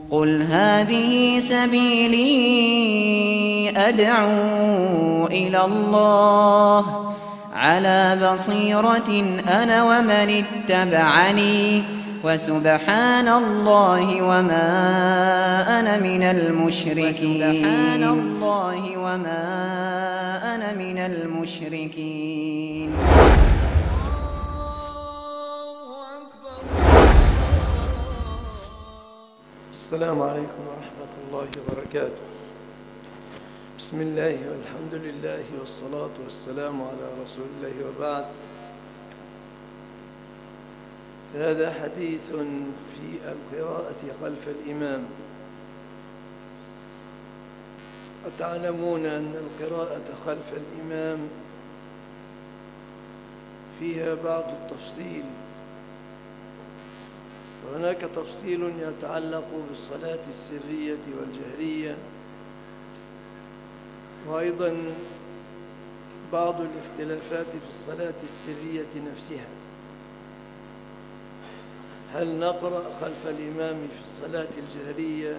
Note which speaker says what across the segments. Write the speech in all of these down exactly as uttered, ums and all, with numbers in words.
Speaker 1: قُلْ هَٰذِهِ سَبِيلِي أَدْعُو إِلَى اللَّهِ عَلَىٰ بَصِيرَةٍ أَنَا وَمَنِ اتَّبَعَنِي ۖ وَسُبْحَانَ اللَّهِ وَمَا أَنَا مِنَ الْمُشْرِكِينَ.
Speaker 2: السلام عليكم ورحمة الله وبركاته. بسم الله والحمد لله والصلاة والسلام على رسول الله، وبعد. هذا حديث في القراءة خلف الإمام. وتعلمون أن القراءة خلف الإمام فيها بعض التفصيل، وهناك تفصيل يتعلق بالصلاة السرية والجهرية، وأيضا بعض الاختلافات في الصلاة السرية نفسها. هل نقرأ خلف الإمام في الصلاة الجهرية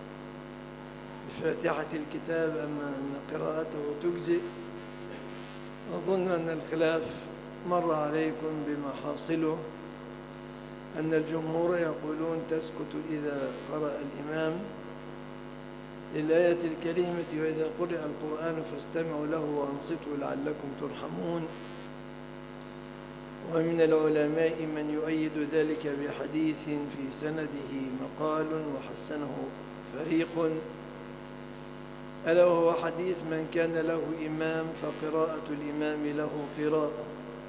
Speaker 2: بفاتحة الكتاب أم أن قراءته تجزئ؟ أظن أن الخلاف مر عليكم بما حاصله أن الجمهور يقولون تسكت إذا قرأ الإمام للآية الكريمة: وإذا قرئ القرآن فاستمعوا له وأنصتوا لعلكم ترحمون. ومن العلماء من يؤيد ذلك بحديث في سنده مقال وحسنه فريق، ألا وهو حديث: من كان له إمام فقراءة الإمام له قراءة.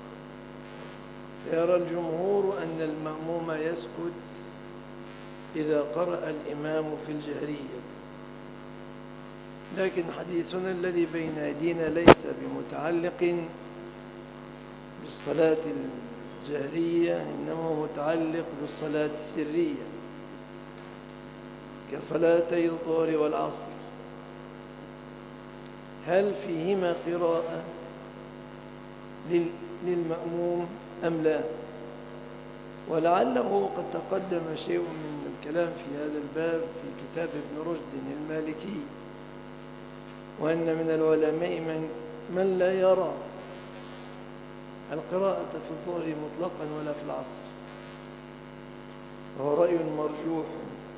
Speaker 2: فيرى الجمهور أن المأموم يسكت إذا قرأ الإمام في الجهرية، لكن حديثنا الذي بين أيدينا ليس بمتعلق بالصلاة الجهرية، إنما متعلق بالصلاة السرية كصلاتي الظهر والعصر. هل فيهما قراءة للمأموم أم لا؟ ولعله قد تقدم شيء من الكلام في هذا الباب في كتاب ابن رشد المالكي، وأن من العلماء من, من لا يرى القراءة في الظهر مطلقا ولا في العصر، وهو رأي مرجوح.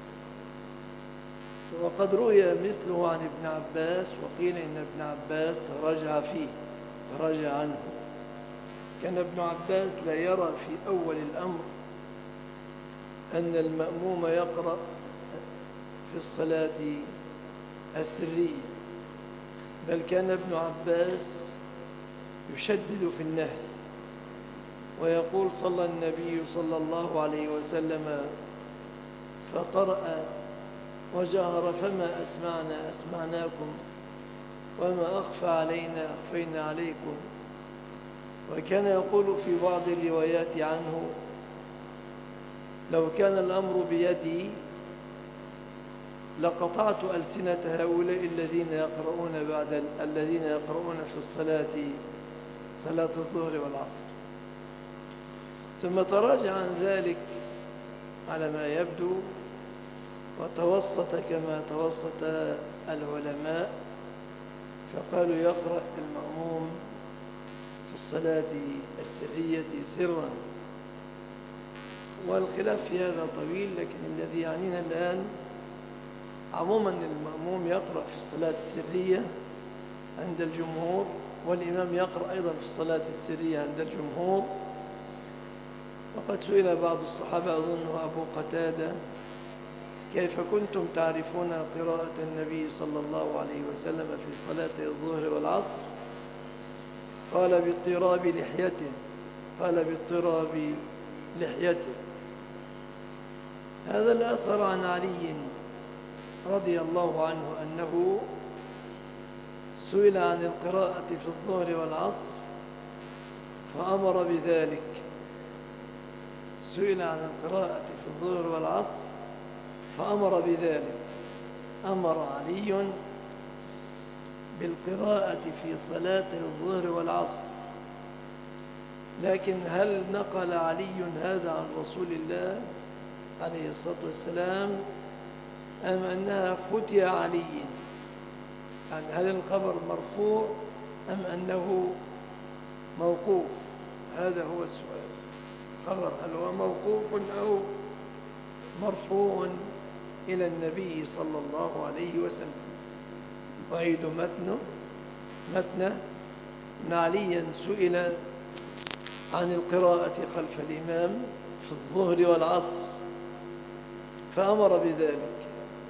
Speaker 2: وقد روي مثله عن ابن عباس، وقيل إن ابن عباس تراجع فيه تراجع عنه. كان ابن عباس لا يرى في أول الأمر أن المأموم يقرأ في الصلاة السرية، بل كان ابن عباس يشدد في النهي ويقول: صلى النبي صلى الله عليه وسلم فقرأ وجهر فما أسمعنا أسمعناكم وما أخفى علينا أخفينا عليكم. وكان يقول في بعض الروايات عنه: لو كان الأمر بيدي لقطعت ألسنة هؤلاء الذين يقرؤون بعد الذين يقرؤون في الصلاة صلاة الظهر والعصر. ثم تراجع عن ذلك على ما يبدو، وتوسط كما توسط العلماء، فقالوا يقرأ المأموم في الصلاة السرية سرا. والخلاف في هذا طويل، لكن الذي يعنينا الآن عموما المأموم يقرأ في الصلاة السرية عند الجمهور، والإمام يقرأ أيضا في الصلاة السرية عند الجمهور. وقد سئل بعض الصحابة أظنه أبو قتادة: كيف كنتم تعرفون قراءة النبي صلى الله عليه وسلم في صلاة الظهر والعصر؟ قال: باضطراب لحيته قال باضطراب لحيته. هذا الأثر عن علي رضي الله عنه أنه سئل عن القراءة في الظهر والعصر فأمر بذلك. سئل عن القراءة في الظهر والعصر فأمر بذلك. أمر علي بالقراءة في صلاة الظهر والعصر. لكن هل نقل علي هذا عن رسول الله عليه الصلاة والسلام أم أنها فتي علي؟ يعني هل الخبر مرفوع أم أنه موقوف؟ هذا هو السؤال. الخبر هل هو موقوف أو مرفوع إلى النبي صلى الله عليه وسلم؟ أعيد متنه متن أن عليا سئل عن القراءة خلف الإمام في الظهر والعصر فأمر بذلك.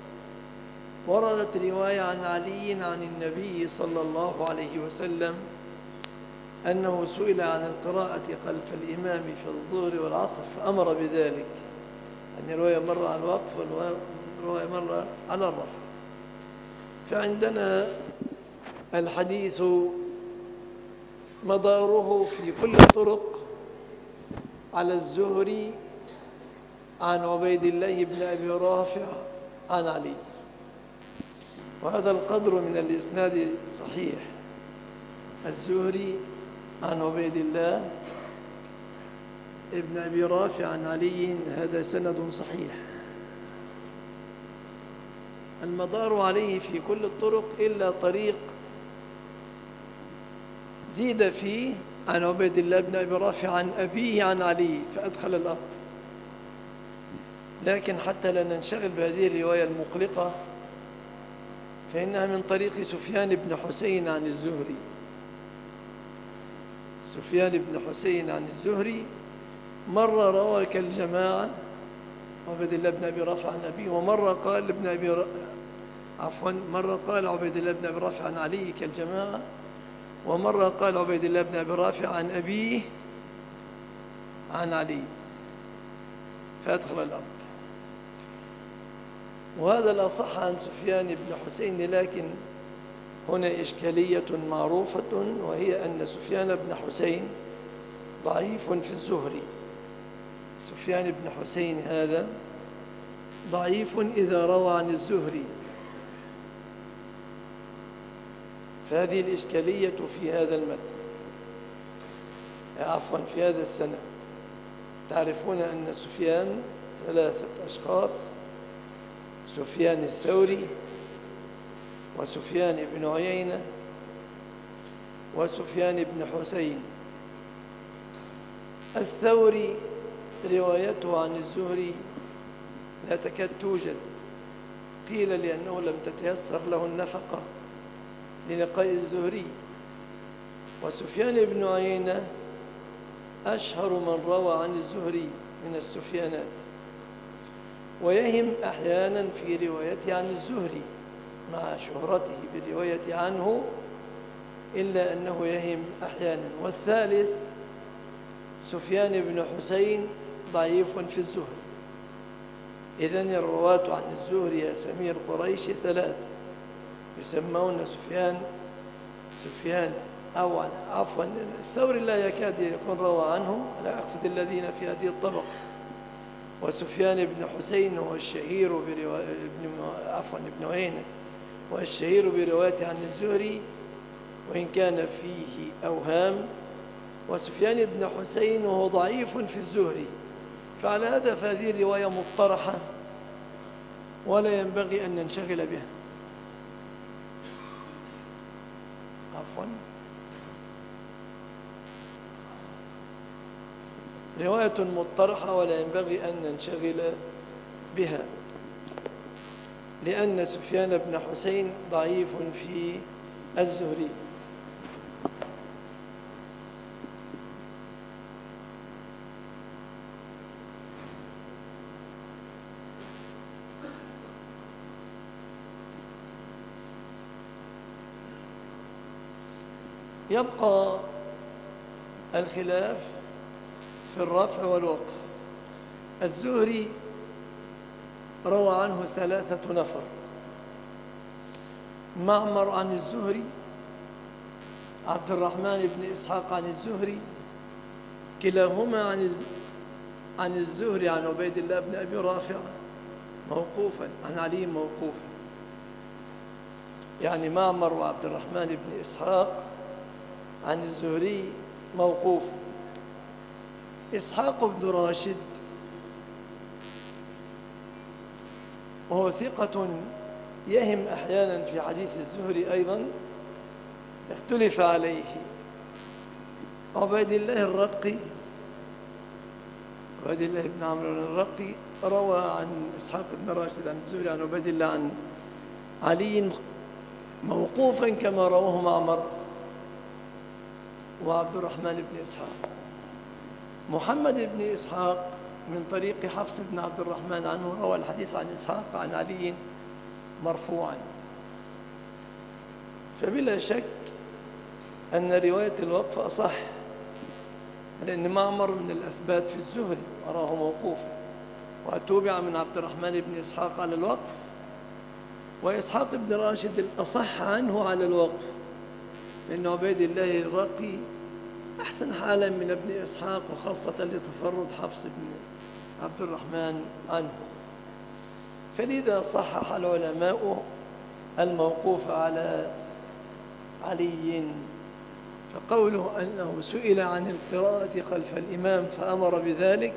Speaker 2: وردت رواية عن علي عن النبي صلى الله عليه وسلم أنه سئل عن القراءة خلف الإمام في الظهر والعصر فأمر بذلك. يعني رواية مرة على الوقف ورواية مرة على الرفع. فعندنا الحديث مداره في كل الطرق على الزهري عن عبيد الله بن أبي رافع عن علي، وهذا القدر من الإسناد صحيح. الزهري عن عبيد الله ابن أبي رافع عن علي، هذا سند صحيح. المدار عليه في كل الطرق إلا طريق زيد فيه عن عبيد الله بن أبي رافع عن أبيه عن علي فأدخل الأرض. لكن حتى لا ننشغل بهذه الرواية المقلقة فإنها من طريق سفيان بن حسين عن الزهري. سفيان بن حسين عن الزهري مرة روى كالجماعة عبيد الله بن أبي رافع عن أبيه، ومرة قال ابن أبي ر... عفوا مرة قال عبيد الله بن أبي رافع عن علي كالجماعة، ومرة قال عبيد الله بن أبي رافع عن أبيه عن علي فأدخل الأرض. وهذا الأصح عن سفيان بن حسين، لكن هنا إشكالية معروفة، وهي أن سفيان بن حسين ضعيف في الزهري. سفيان بن حسين هذا ضعيف إذا روى عن الزهري، فهذه الإشكالية في هذا المتن، عفوا في هذا السنة. تعرفون أن سفيان ثلاثة أشخاص: سفيان الثوري وسفيان بن عيينة وسفيان بن حسين. الثوري روايته عن الزهري لا تكاد توجد، قيل لأنه لم تتيسر له النفقة للقاء الزهري. وسفيان بن عيينة أشهر من روى عن الزهري من السفيانات، ويهم أحيانا في روايته عن الزهري مع شهرته بالرواية عنه، إلا أنه يهم أحيانا. والثالث سفيان بن حسين ضعيف في الزهري. إذن الرواة عن الزهري يا سمير قريش ثلاث، يسمون سفيان سفيان أو عفوا الثوري لا يكاد يكون روى عنه، لا أقصد الذين في هذه الطبقة. وسفيان بن حسين هو الشهير برواية ابن عفوا ابن عيينة والشهير بروايته عن الزهري، وإن كان فيه أوهام. وسفيان بن حسين وهو ضعيف في الزهري، فعلى هذا فهذه الرواية مطرحة ولا ينبغي أن ننشغل بها. عفوا رواية مطرحة ولا ينبغي أن ننشغل بها، لأن سفيان بن حسين ضعيف في الزهري. يبقى الخلاف في الرفع والوقف. الزهري روى عنه ثلاثة نفر: معمر عن الزهري، عبد الرحمن بن إسحاق عن الزهري، كلاهما عن عن الزهري عن عبيد الله بن أبي رافع موقوفا عن علي موقوفا. يعني معمر وعبد الرحمن بن إسحاق عن الزهري موقوف. إسحاق بن راشد وهو ثقة يهم أحيانا في حديث الزهري أيضا، اختلف عليه. عبيد الله الرقي عبيد الله بن عمرو الرقي روى عن إسحاق بن راشد عن الزهري عن عبيد الله عن علي موقوفا كما رواه معمر وعبد الرحمن بن إسحاق. محمد بن إسحاق من طريق حفص بن عبد الرحمن عنه روى الحديث عن إسحاق عن علي مرفوعا. فبلا شك أن رواية الوقف أصح، لأن معمر من الأثبات في الزهري أراه موقوفا، وأتوبع من عبد الرحمن بن إسحاق على الوقف، وإسحاق بن راشد الأصح عنه على الوقف، لأن عبيد الله الرقي أحسن حالا من ابن إسحاق، وخاصة لتفرد حفص بن عبد الرحمن عنه. فلذا صحح العلماء الموقوف على علي. فقوله أنه سئل عن القراءة خلف الإمام فأمر بذلك،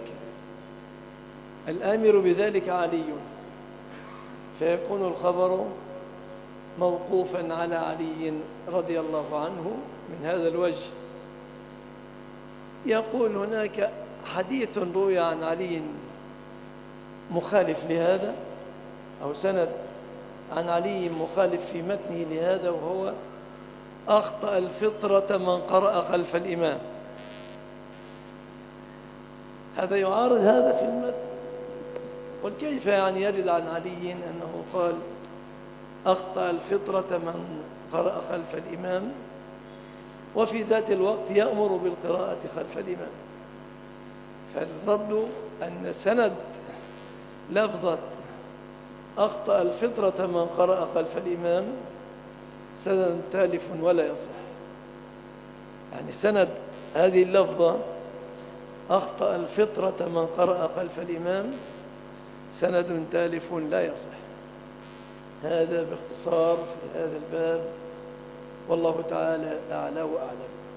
Speaker 2: الآمر بذلك علي، فيكون الخبر موقوفا على علي رضي الله عنه من هذا الوجه. يقول هناك حديث روي عن علي مخالف لهذا، أو سند عن علي مخالف في متنه لهذا، وهو أخطأ الفطرة من قرأ خلف الإمام. هذا يعارض هذا في المتن. قل كيف يعني يرد عن علي أنه قال أخطأ الفطرة من قرأ خلف الإمام، وفي ذات الوقت يأمر بالقراءة خلف الإمام؟ فالرد أن سند لفظة أخطأ الفطرة من قرأ خلف الإمام سند تالف ولا يصح. يعني سند هذه اللفظة أخطأ الفطرة من قرأ خلف الإمام سند تالف لا يصح. هذا باختصار في هذا الباب، والله تعالى أعلى وأعلم.